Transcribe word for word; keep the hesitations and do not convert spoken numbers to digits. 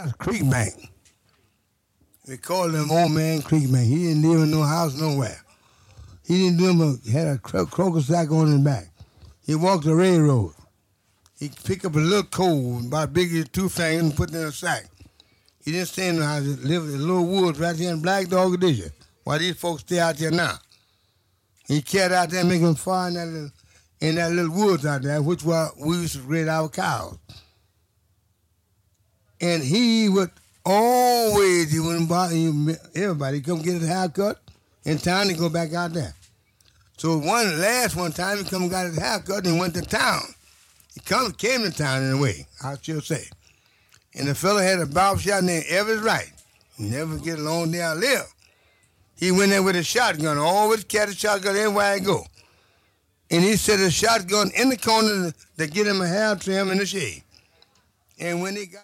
That's Creek Bank. We called him Old Man Creek Bank. He didn't live in no house nowhere. He didn't do him a, had a cro- croaker sack on his back. He walked the railroad. He picked up a little coal about big as two fingers and put it in a sack. He didn't stay in the house. He lived in the little woods right here in Black Dog Edition. Why these folks stay out there now. He carried out there making fire in that little, in that little woods out there, which was we used to raise our cows. And he would always, he wouldn't bother everybody. He'd come get his haircut in town and go back out there. So one last one time, he come and got his haircut and went to town. He come, came to town in a way, I should say. And the fella had a barber shop named Evans Wright. Never get along there I live. He went there with a shotgun, always carried a shotgun everywhere I go. And he set a shotgun in the corner to get him a hair trim in the shade. And when he got